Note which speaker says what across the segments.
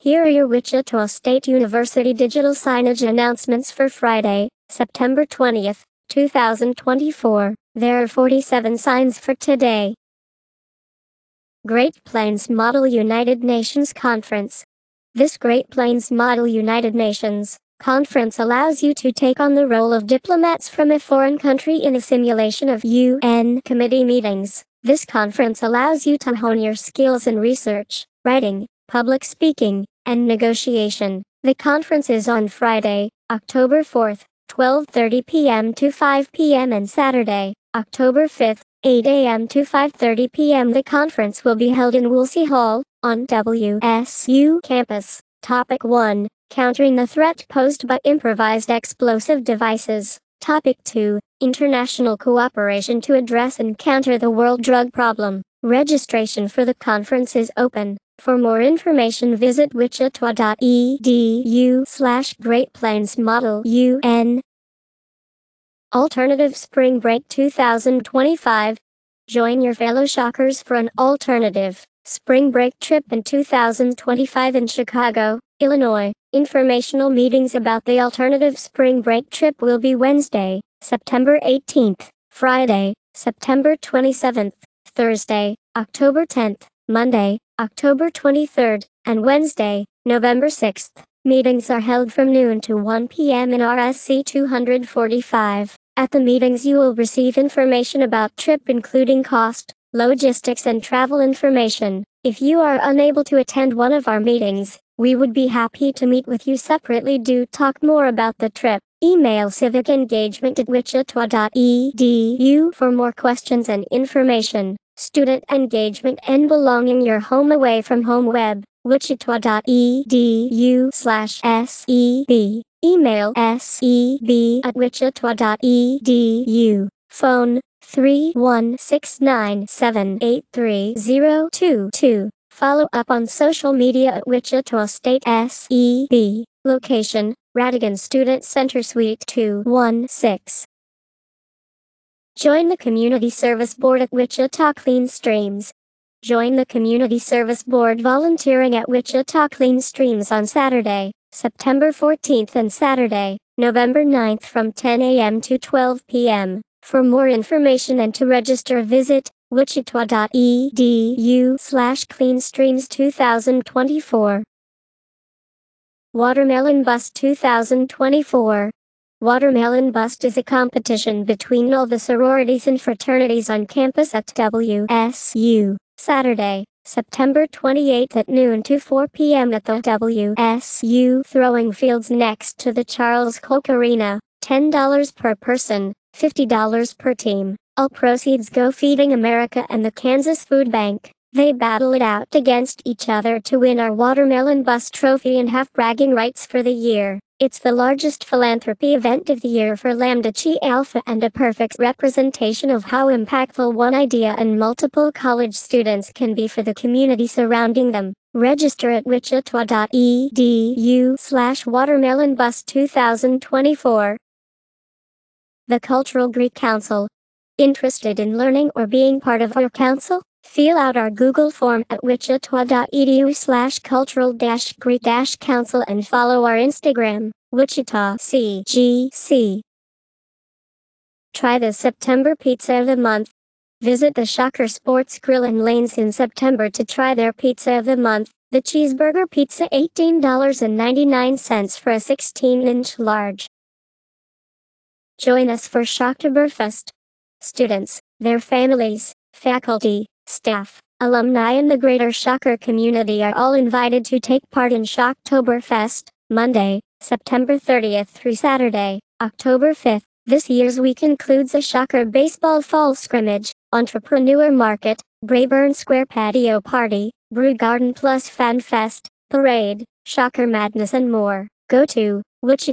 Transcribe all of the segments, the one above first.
Speaker 1: Here are your Wichita State University digital signage announcements for Friday, September 20th, 2024. There are 47 signs for today. Great Plains Model United Nations Conference. This Great Plains Model United Nations Conference allows you to take on the role of diplomats from a foreign country in a simulation of UN committee meetings. This conference allows you to hone your skills in research, writing, public speaking, and negotiation. The conference is on Friday, October 4th, 12:30 p.m. to 5 p.m. and Saturday, October 5th, 8 a.m. to 5:30 p.m. The conference will be held in Woolsey Hall, on WSU campus. Topic 1. Countering the threat posed by improvised explosive devices. Topic 2. International cooperation to address and counter the world drug problem. Registration for the conference is open. For more information visit wichita.edu/GreatPlainsModelUN. Alternative Spring Break 2025. Join your fellow Shockers for an alternative spring break trip in 2025 in Chicago, Illinois. Informational meetings about the alternative spring break trip will be Wednesday, September 18th, Friday, September 27th, Thursday, October 10th, Monday, October 23rd, and Wednesday, November 6th. Meetings are held from noon to 1 p.m. in RSC 245. At the meetings you will receive information about trip including cost, logistics and travel information. If you are unable to attend one of our meetings, we would be happy to meet with you separately to talk more about the trip. Email civicengagement@wichita.edu for more questions and information. Student engagement and belonging your home away from home web, wichita.edu/SEB. Email seb@wichita.edu. Phone 31697830222. Follow up on social media at Wichita State SEB. Location, Radigan Student Center Suite 216. Join the Community Service Board at Wichita Clean Streams. Join the Community Service Board volunteering at Wichita Clean Streams on Saturday, September 14th and Saturday, November 9th from 10 a.m. to 12 p.m. For more information and to register visit wichita.edu/cleanstreams2024. Watermelon Bust 2024. Watermelon Bust is a competition between all the sororities and fraternities on campus at WSU. Saturday, September 28th at noon to 4 p.m. at the WSU throwing fields next to the Charles Koch Arena. $10 per person, $50 per team. All proceeds go Feeding America and the Kansas Food Bank. They battle it out against each other to win our Watermelon Bust trophy and have bragging rights for the year. It's the largest philanthropy event of the year for Lambda Chi Alpha and a perfect representation of how impactful one idea and multiple college students can be for the community surrounding them. Register at wichita.edu/watermelonbust 2024. The Cultural Greek Council. Interested in learning or being part of our council? Fill out our Google form at wichita.edu/cultural-greek-council and follow our Instagram, Wichita CGC. Try the September Pizza of the Month. Visit the Shocker Sports Grill in Lanes in September to try their Pizza of the Month, the Cheeseburger Pizza $18.99 for a 16-inch large. Join us for Shocktoberfest. Students, their families, faculty, staff, alumni and the greater Shocker community are all invited to take part in Shocktoberfest, Monday, September 30th through Saturday, October 5th. This year's week includes a Shocker baseball fall scrimmage, entrepreneur market, Brayburn Square patio party, brew garden plus fan fest, parade, Shocker madness and more. Go to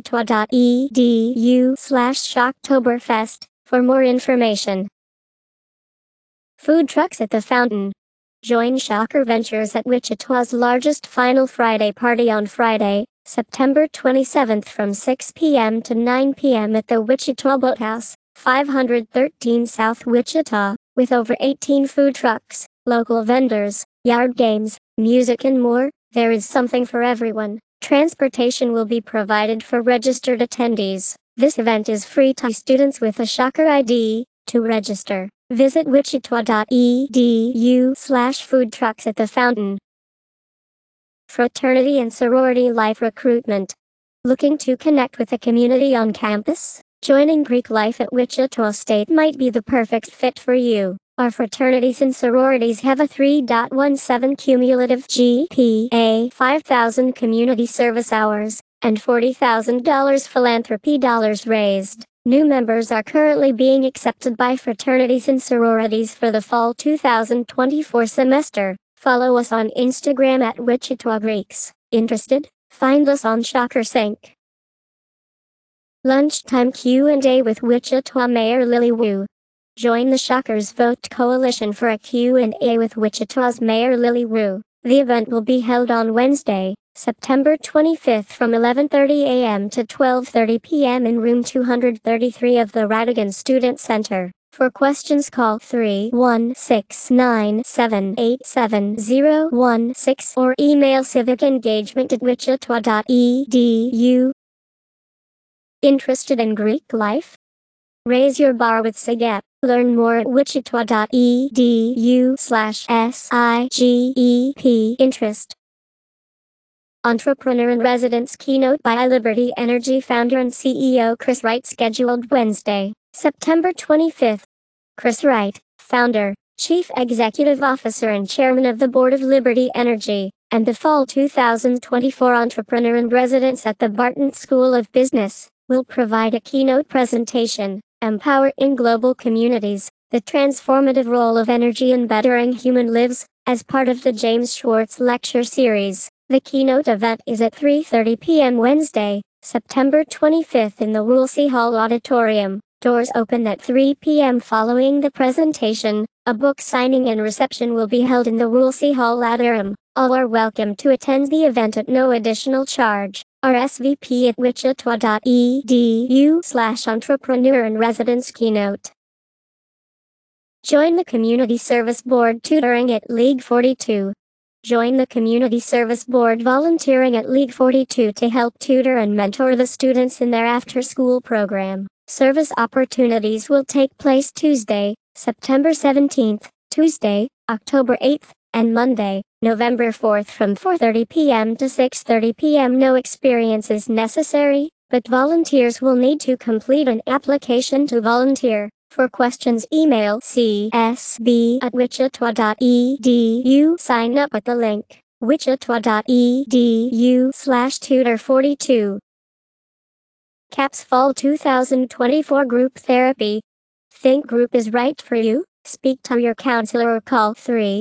Speaker 1: wichita.edu/Shocktoberfest for more information. Food trucks at the Fountain. Join Shocker Ventures at Wichita's largest Final Friday party on Friday, September 27th from 6 p.m. to 9 p.m. at the Wichita Boathouse, 513 South Wichita, with over 18 food trucks, local vendors, yard games, music and more. There is something for everyone. Transportation will be provided for registered attendees. This event is free to students with a Shocker ID. To register, visit wichita.edu/food trucks at the fountain. Fraternity and sorority life recruitment. Looking to connect with the community on campus? Joining Greek life at Wichita State might be the perfect fit for you. Our fraternities and sororities have a 3.17 cumulative GPA, 5,000 community service hours, and $40,000 philanthropy dollars raised. New members are currently being accepted by fraternities and sororities for the fall 2024 semester. Follow us on Instagram at Wichita Greeks. Interested? Find us on Shocker Sync. Lunchtime Q&A with Wichita Mayor Lily Wu. Join the Shockers Vote Coalition for a Q&A with Wichita's Mayor Lily Wu. The event will be held on Wednesday, September 25th from 11:30 a.m. to 12:30 p.m. in room 233 of the Radigan Student Center. For questions call 316-978-7016 or email civicengagement@wichita.edu. Interested in Greek life? Raise your bar with SIGEP. Learn more at wichita.edu/SIGEP. Interest. Entrepreneur in Residence keynote by iLiberty Energy founder and CEO Chris Wright scheduled Wednesday, September 25th. Chris Wright, founder, Chief Executive Officer and Chairman of the Board of Liberty Energy, and the Fall 2024 Entrepreneur in Residence at the Barton School of Business, will provide a keynote presentation, Empowering Global Communities, the Transformative Role of Energy in Bettering Human Lives, as part of the James Schwartz Lecture Series. The keynote event is at 3:30 p.m. Wednesday, September 25th in the Woolsey Hall Auditorium. Doors open at 3 p.m. Following the presentation. A book signing and reception will be held in the Woolsey Hall Auditorium. All are welcome to attend the event at no additional charge. RSVP at wichita.edu/entrepreneur in residence keynote. Join the Community Service Board tutoring at League 42. Join the Community Service Board volunteering at League 42 to help tutor and mentor the students in their after-school program. Service opportunities will take place Tuesday, September 17th, Tuesday, October 8th, and Monday, November 4th from 4:30 p.m. to 6:30 p.m. No experience is necessary, but volunteers will need to complete an application to volunteer. For questions email csb@wichita.edu. Sign up at the link, wichita.edu/tutor42. CAPS Fall 2024 Group Therapy. Think group is right for you? Speak to your counselor or call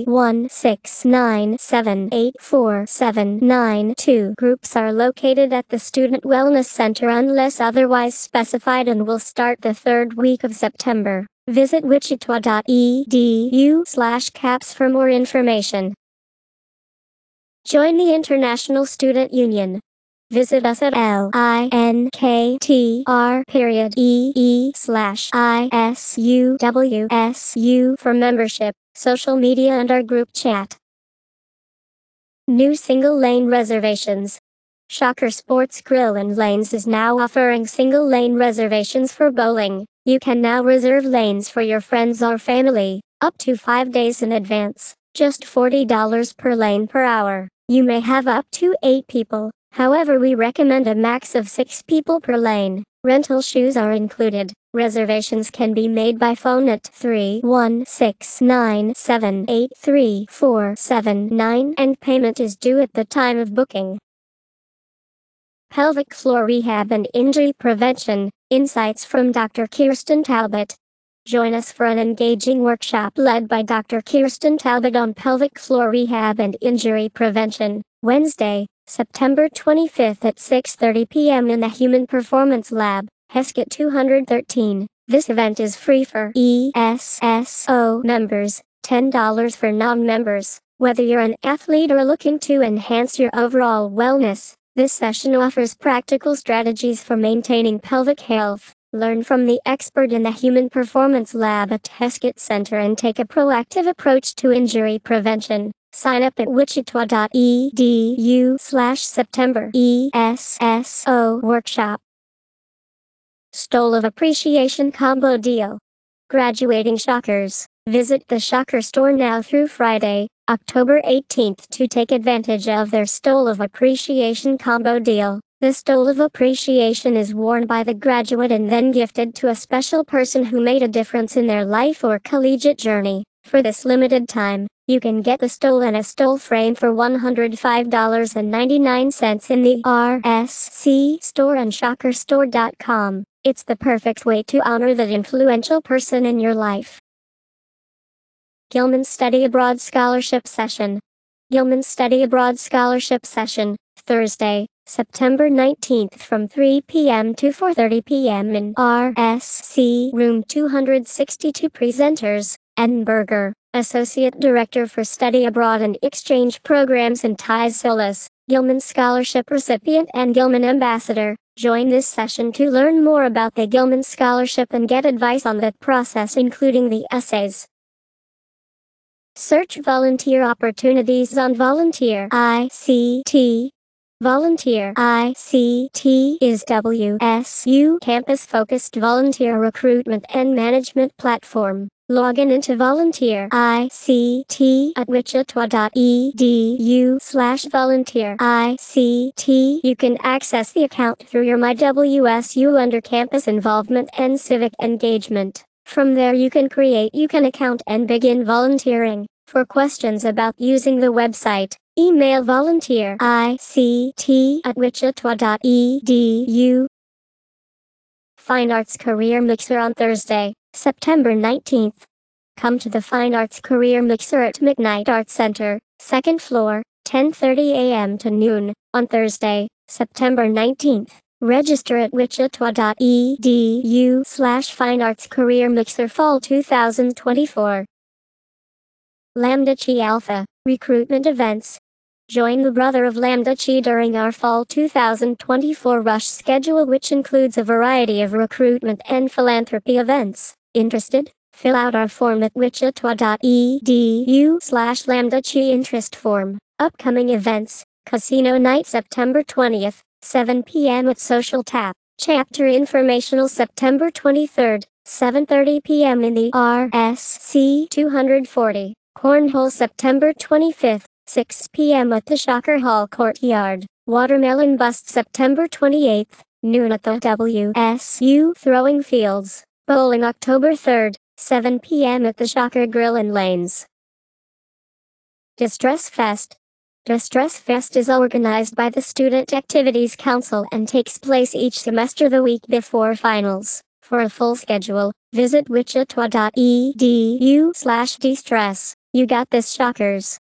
Speaker 1: 316-978-4792. Groups are located at the Student Wellness Center unless otherwise specified and will start the third week of September. Visit wichita.edu/CAPS for more information. Join the International Student Union. Visit us at linktr.ee/ISUWSU for membership, social media and our group chat. New single-lane reservations. Shocker Sports Grill and Lanes is now offering single-lane reservations for bowling. You can now reserve lanes for your friends or family, up to 5 days in advance, just $40 per lane per hour. You may have up to 8 people. However, we recommend a max of 6 people per lane. Rental shoes are included. Reservations can be made by phone at 316-978-3479 and payment is due at the time of booking. Pelvic floor rehab and injury prevention. Insights from Dr. Kirsten Talbot. Join us for an engaging workshop led by Dr. Kirsten Talbot on pelvic floor rehab and injury prevention. Wednesday, September 25th at 6:30 p.m. in the Human Performance Lab, Heskett 213. This event is free for ESSO members, $10 for non-members. Whether you're an athlete or looking to enhance your overall wellness, this session offers practical strategies for maintaining pelvic health. Learn from the expert in the Human Performance Lab at Heskett Center and take a proactive approach to injury prevention. Sign up at wichita.edu/September ESSO workshop. Stole of Appreciation Combo Deal. Graduating Shockers. Visit the Shocker store now through Friday, October 18th to take advantage of their Stole of Appreciation Combo Deal. The Stole of Appreciation is worn by the graduate and then gifted to a special person who made a difference in their life or collegiate journey. For this limited time, you can get the Stole and a Stole frame for $105.99 in the RSC store and shockerstore.com. It's the perfect way to honor that influential person in your life. Gilman Study Abroad Scholarship Session. Gilman Study Abroad Scholarship Session, Thursday, September 19th from 3 p.m. to 4:30 p.m. in RSC Room 262. Presenters, Edinburgh, Associate Director for Study Abroad and Exchange Programs and Ties Solis, Gilman Scholarship recipient and Gilman Ambassador. Join this session to learn more about the Gilman Scholarship and get advice on that process, including the essays. Search volunteer opportunities on Volunteer ICT. Volunteer ICT is WSU campus-focused volunteer recruitment and management platform. Log in into Volunteer ICT at wichita.edu/volunteer ICT. You can access the account through your MyWSU under Campus Involvement and Civic Engagement. From there you can create an account and begin volunteering. For questions about using the website, email volunteerict@wichita.edu. Fine Arts Career Mixer on Thursday, September 19th. Come to the Fine Arts Career Mixer at McKnight Arts Center, 2nd floor, 10:30 a.m. to noon, on Thursday, September 19th. Register at wichita.edu/Fine Arts Career Mixer Fall 2024. Lambda Chi Alpha, Recruitment Events. Join the Brother of Lambda Chi during our Fall 2024 Rush schedule, which includes a variety of recruitment and philanthropy events. Interested? Fill out our form at wichita.edu/Lambda Chi interest form. Upcoming events: Casino Night September 20th, 7 p.m. at Social Tap. Chapter Informational September 23rd, 7:30 p.m. in the RSC 240. Cornhole September 25th, 6 p.m. at the Shocker Hall Courtyard. Watermelon Bust September 28th, noon at the WSU Throwing Fields. Bowling October 3rd, 7 p.m. at the Shocker Grill and Lanes. Distress Fest. Distress Fest is organized by the Student Activities Council and takes place each semester the week before finals. For a full schedule, visit wichita.edu/distress. You got this, Shockers.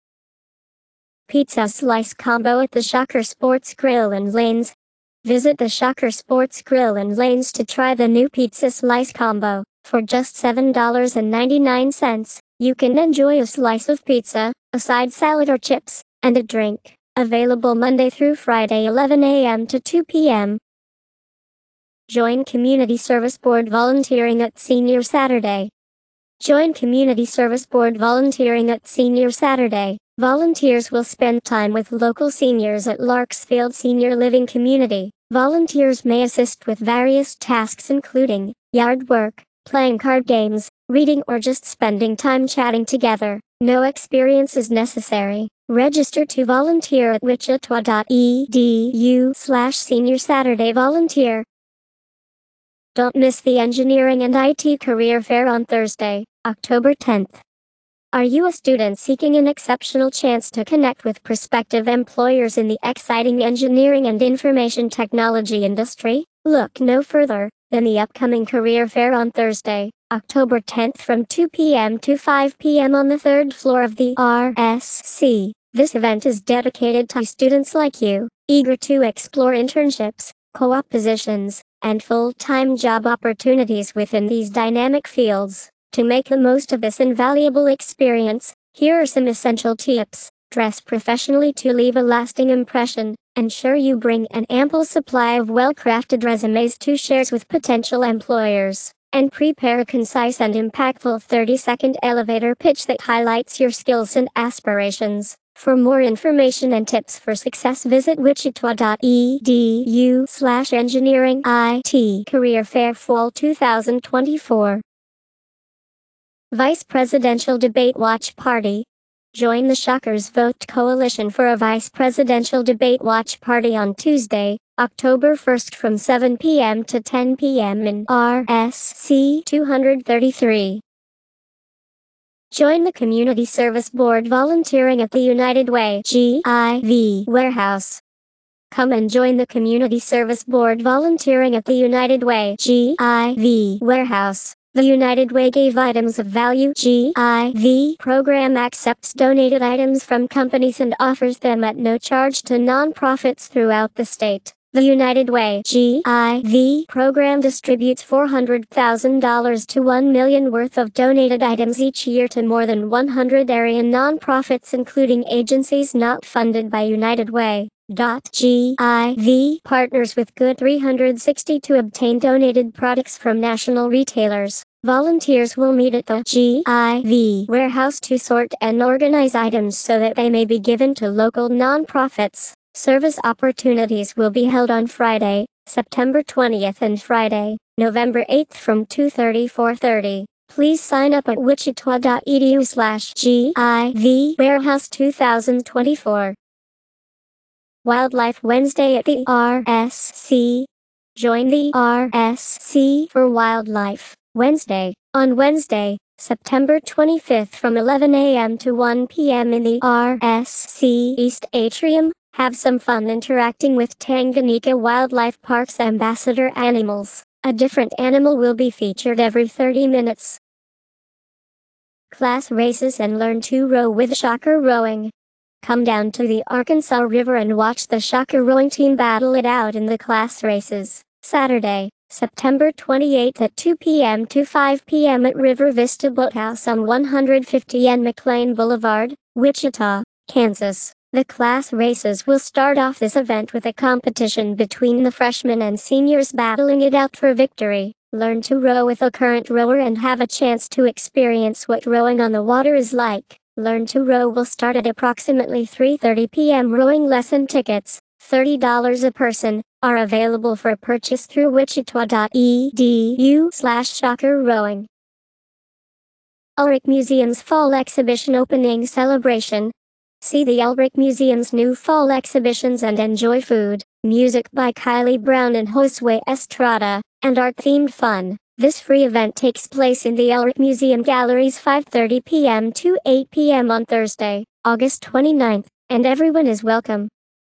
Speaker 1: Pizza Slice Combo at the Shocker Sports Grill and Lanes. Visit the Shocker Sports Grill and Lanes to try the new Pizza Slice Combo. For just $7.99, you can enjoy a slice of pizza, a side salad or chips, and a drink. Available Monday through Friday 11 a.m. to 2 p.m. Join Community Service Board volunteering at Senior Saturday. Join Community Service Board volunteering at Senior Saturday. Volunteers will spend time with local seniors at Larksfield Senior Living Community. Volunteers may assist with various tasks including yard work, playing card games, reading, or just spending time chatting together. No experience is necessary. Register to volunteer at wichita.edu/Senior Saturday Volunteer. Don't miss the Engineering and IT Career Fair on Thursday, October 10th. Are you a student seeking an exceptional chance to connect with prospective employers in the exciting engineering and information technology industry? Look no further than the upcoming Career Fair on Thursday, October 10th from 2 p.m. to 5 p.m. on the 3rd floor of the RSC. This event is dedicated to students like you, eager to explore internships, co-op positions, and full-time job opportunities within these dynamic fields. To make the most of this invaluable experience, here are some essential tips. Dress professionally to leave a lasting impression. Ensure you bring an ample supply of well-crafted resumes to share with potential employers. and prepare a concise and impactful 30-second elevator pitch that highlights your skills and aspirations. For more information and tips for success, visit wichita.edu/engineering IT Career Fair Fall 2024. Vice Presidential Debate Watch Party. Join the Shockers Vote Coalition for a Vice Presidential Debate Watch Party on Tuesday, October 1st from 7 p.m. to 10 p.m. in RSC 233. Join the Community Service Board volunteering at the United Way GIV warehouse. Come and join the Community Service Board volunteering at the United Way GIV warehouse. The United Way Gave Items of Value GIV program accepts donated items from companies and offers them at no charge to nonprofits throughout the state. The United Way GIV program distributes $400,000 to $1 million worth of donated items each year to more than 100 area nonprofits, including agencies not funded by United Way. GIV partners with Good 360 to obtain donated products from national retailers. Volunteers will meet at the GIV warehouse to sort and organize items so that they may be given to local nonprofits. Service opportunities will be held on Friday, September 20th and Friday, November 8th from 2:30 to 4:30. Please sign up at wichita.edu/GIV Warehouse 2024. Wildlife Wednesday at the RSC. Join the RSC for Wildlife Wednesday. On Wednesday, September 25th from 11 a.m. to 1 p.m. in the RSC East Atrium, have some fun interacting with Tanganyika Wildlife Park's ambassador animals. A different animal will be featured every 30 minutes. Class races and learn to row with Shocker Rowing. Come down to the Arkansas River and watch the Shocker Rowing team battle it out in the class races. Saturday, September 28th at 2 p.m. to 5 p.m. at River Vista Boathouse on 150 N McLean Boulevard, Wichita, Kansas. The class races will start off this event with a competition between the freshmen and seniors battling it out for victory. Learn to row with a current rower and have a chance to experience what rowing on the water is like. Learn to Row will start at approximately 3:30 p.m. Rowing lesson tickets, $30 a person, are available for purchase through wichita.edu/Shocker Rowing. Ulrich Museum's Fall Exhibition Opening Celebration. See the Ulrich Museum's new fall exhibitions and enjoy food, music by Kylie Brown and Josue Estrada, and art-themed fun. This free event takes place in the Ulrich Museum Galleries 5:30 p.m. to 8 p.m. on Thursday, August 29th, and everyone is welcome.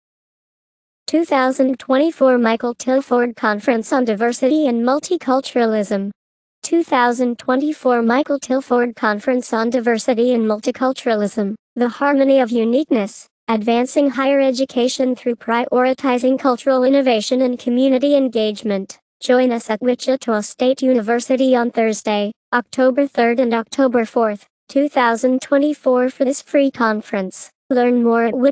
Speaker 1: 2024 Michael Tilford Conference on Diversity and Multiculturalism. 2024 Michael Tilford Conference on Diversity and Multiculturalism, the Harmony of Uniqueness, Advancing Higher Education Through Prioritizing Cultural Innovation and Community Engagement. Join us at Wichita State University on Thursday, October 3rd and October 4th, 2024 for this free conference. Learn more at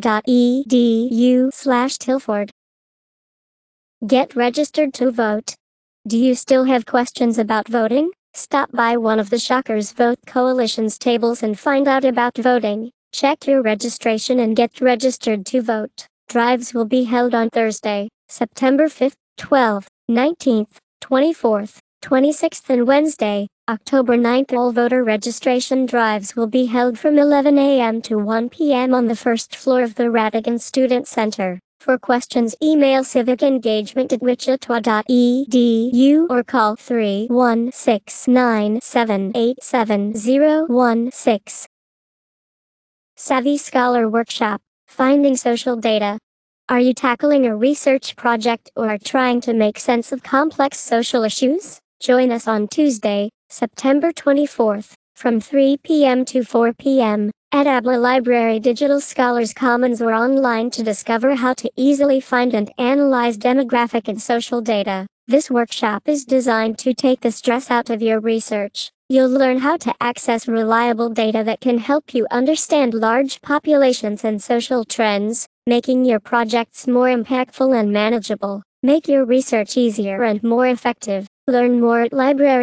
Speaker 1: wichita.edu/Tilford. Get registered to vote. Do you still have questions about voting? Stop by one of the Shockers Vote Coalition's tables and find out about voting. Check your registration and get registered to vote. Drives will be held on Thursday, September 5th, 12th, 19th, 24th, 26th and Wednesday, October 9th. All voter registration drives will be held from 11 a.m. to 1 p.m. on the first floor of the Radigan Student Center. For questions, email civicengagement@wichita.edu or call 316-978-7016. Savvy Scholar Workshop, Finding Social Data. Are you tackling a research project or are trying to make sense of complex social issues? Join us on Tuesday, September 24th, from 3 p.m. to 4 p.m. at ABLA Library Digital Scholars Commons or online to discover how to easily find and analyze demographic and social data. This workshop is designed to take the stress out of your research. You'll learn how to access reliable data that can help you understand large populations and social trends, making your projects more impactful and manageable. Make your research easier and more effective. Learn more at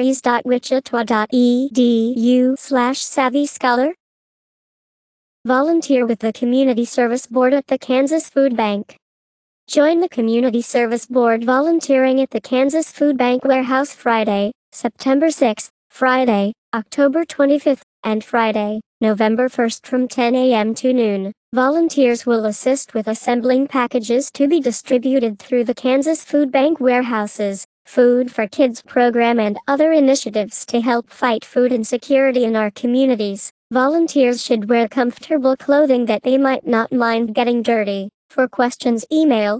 Speaker 1: libraries.wichita.edu/SavvyScholar. Volunteer with the Community Service Board at the Kansas Food Bank. Join the Community Service Board volunteering at the Kansas Food Bank Warehouse Friday, September 6th, Friday, October 25th, and Friday, November 1st from 10 a.m. to noon. Volunteers will assist with assembling packages to be distributed through the Kansas Food Bank warehouses, Food for Kids program, and other initiatives to help fight food insecurity in our communities. Volunteers should wear comfortable clothing that they might not mind getting dirty. For questions, email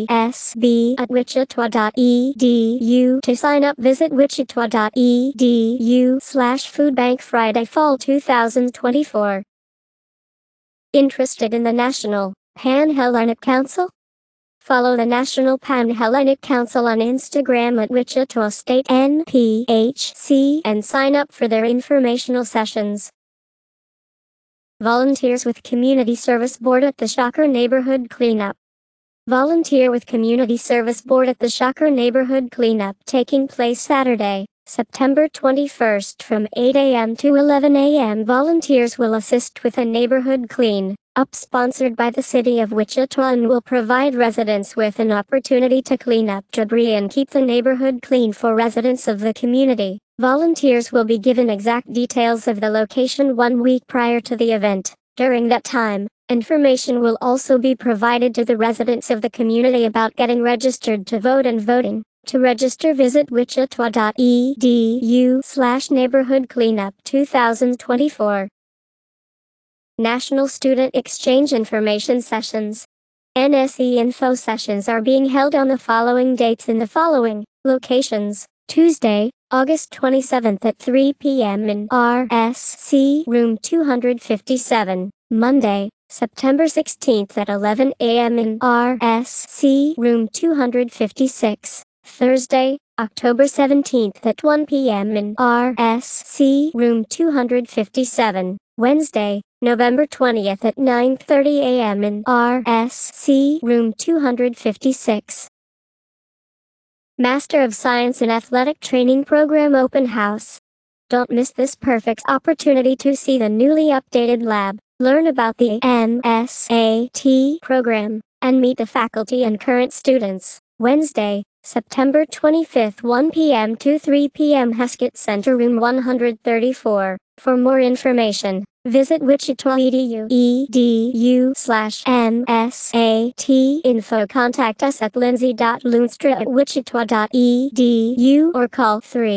Speaker 1: csb@wichita.edu. To sign up, visit wichita.edu/foodbank Friday Fall 2024. Interested in the National Pan-Hellenic Council? Follow the National Pan-Hellenic Council on Instagram at Wichita State NPHC and sign up for their informational sessions. Volunteers with Community Service Board at the Shocker Neighborhood Cleanup. Volunteer with Community Service Board at the Shocker Neighborhood Cleanup, taking place Saturday, September 21st from 8 a.m. to 11 a.m. Volunteers will assist with a neighborhood clean up sponsored by the City of Wichita and will provide residents with an opportunity to clean up debris and keep the neighborhood clean for residents of the community. Volunteers will be given exact details of the location 1 week prior to the event. During that time, information will also be provided to the residents of the community about getting registered to vote and voting. To register, visit wichita.edu/neighborhood-cleanup 2024. National Student Exchange Information Sessions. NSE Info Sessions are being held on the following dates in the following locations. Tuesday, August 27th at 3 p.m. in RSC Room 257. Monday, September 16th at 11 a.m. in RSC Room 256. Thursday, October 17th at 1 p.m. in RSC Room 257. Wednesday, November 20th at 9:30 a.m. in RSC Room 256. Master of Science in Athletic Training Program Open House. Don't miss this perfect opportunity to see the newly updated lab, learn about the MSAT program, and meet the faculty and current students. Wednesday, September 25th, 1 p.m. to 3 p.m. Heskett Center Room 134. For more information, visit wichita.edu/MSAT info. Contact us at lindsay.loonstra@wichita.edu or call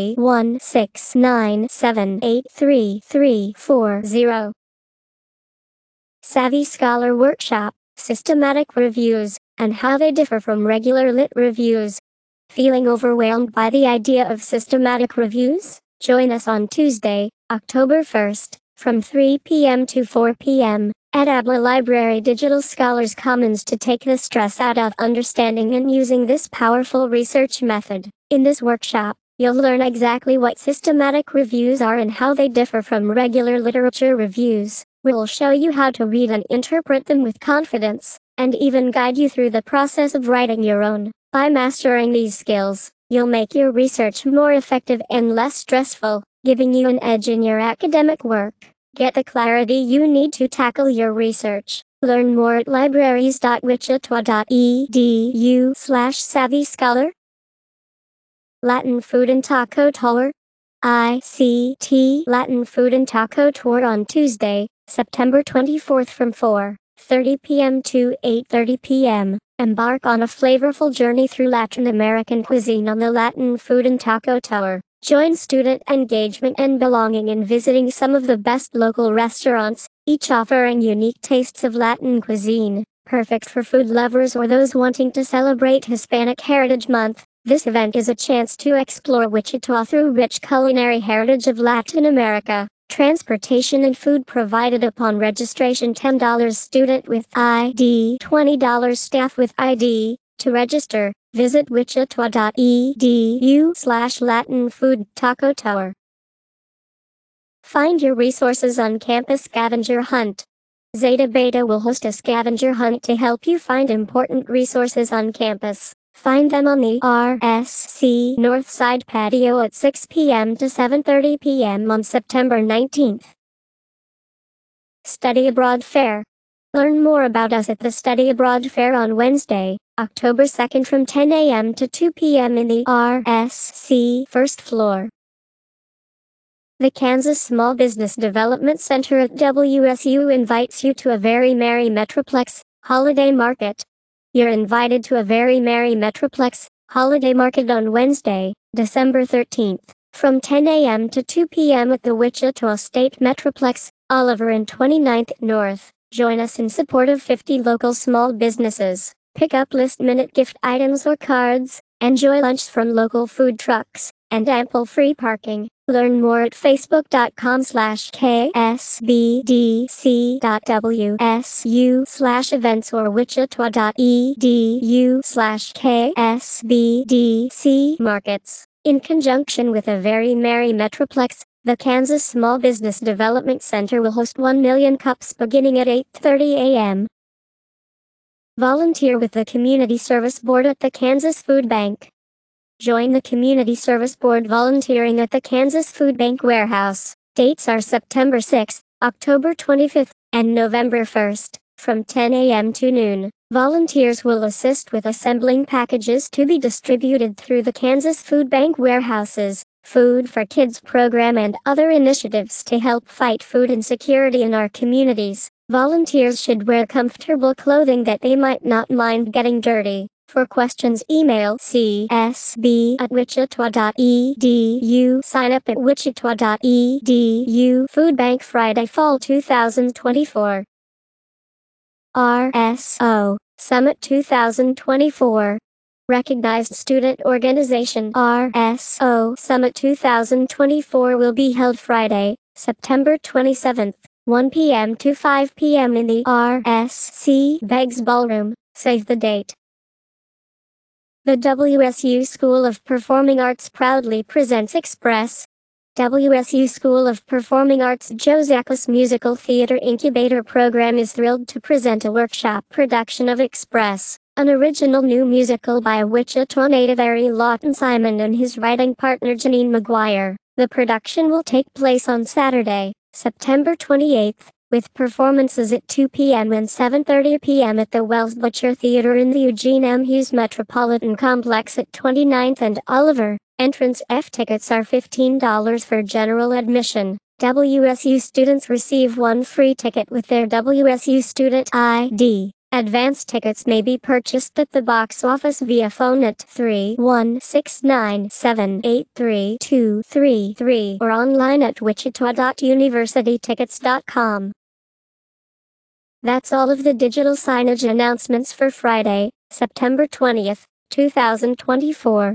Speaker 1: 316-978-3340. Savvy Scholar Workshop, Systematic Reviews, and How They Differ from Regular Lit Reviews. Feeling overwhelmed by the idea of systematic reviews? Join us on Tuesday, October 1st, from 3 p.m. to 4 p.m. at ABLA Library Digital Scholars Commons to take the stress out of understanding and using this powerful research method. In this workshop, you'll learn exactly what systematic reviews are and how they differ from regular literature reviews. We'll show you how to read and interpret them with confidence, and even guide you through the process of writing your own. By mastering these skills, you'll make your research more effective and less stressful, giving you an edge in your academic work. Get the clarity you need to tackle your research. Learn more at libraries.wichita.edu/SavvyScholar. Latin Food and Taco Tour. ICT Latin Food and Taco Tour on Tuesday, September 24th from 4:30 p.m. to 8:30 p.m. Embark on a flavorful journey through Latin American cuisine on the Latin Food and Taco Tour. Join student engagement and belonging in visiting some of the best local restaurants, each offering unique tastes of Latin cuisine, perfect for food lovers or those wanting to celebrate Hispanic Heritage Month. This event is a chance to explore Wichita through rich culinary heritage of Latin America. Transportation and food provided upon registration. $10 student with ID, $20 staff with ID. To register, visit wichita.edu/Latin Food Taco Tour. Find your resources on campus scavenger hunt. Zeta Beta will host a scavenger hunt to help you find important resources on campus. Find them on the RSC Northside patio at 6 p.m. to 7:30 p.m. on September 19th. Study Abroad Fair. Learn more about us at the Study Abroad Fair on Wednesday, October 2nd from 10 a.m. to 2 p.m. in the RSC first floor. The Kansas Small Business Development Center at WSU invites you to a Very Merry Metroplex Holiday Market. You're invited to a Very Merry Metroplex Holiday Market on Wednesday, December 13th, from 10 a.m. to 2 p.m. at the Wichita State Metroplex, Oliver and 29th North. Join us in support of 50 local small businesses. Pick up last-minute gift items or cards, enjoy lunch from local food trucks, and ample free parking. Learn more at facebook.com/ksbdc.wsu/events or wichita.edu/ksbdc-markets. In conjunction with a Very Merry Metroplex, the Kansas Small Business Development Center will host 1 million cups beginning at 8:30 a.m. Volunteer with the Community Service Board at the Kansas Food Bank. Join the Community Service Board volunteering at the Kansas Food Bank warehouse. Dates are September 6th, October 25th, and November 1st, from 10 a.m. to noon. Volunteers will assist with assembling packages to be distributed through the Kansas Food Bank warehouses, Food for Kids program and other initiatives to help fight food insecurity in our communities. Volunteers should wear comfortable clothing that they might not mind getting dirty. For questions, email csb@wichita.edu. Sign up at wichita.edu. Food Bank Friday Fall 2024. RSO Summit 2024. Recognized Student Organization RSO Summit 2024 will be held Friday, September 27th, 1 p.m. to 5 p.m. in the RSC Beggs Ballroom. Save the date. The WSU School of Performing Arts proudly presents Express. WSU School of Performing Arts Joe Zakis Musical Theater Incubator Program is thrilled to present a workshop production of Express, an original new musical by Wichita native Ari Lawton Simon and his writing partner Janine McGuire. The production will take place on Saturday, September 28th, with performances at 2 p.m. and 7:30 p.m. at the Wells Butcher Theater in the Eugene M. Hughes Metropolitan Complex at 29th and Oliver. Entrance F tickets are $15 for general admission. WSU students receive one free ticket with their WSU student ID. Advance tickets may be purchased at the box office via phone at 31697832233 or online at wichita.universitytickets.com. That's all of the digital signage announcements for Friday, September 20th, 2024.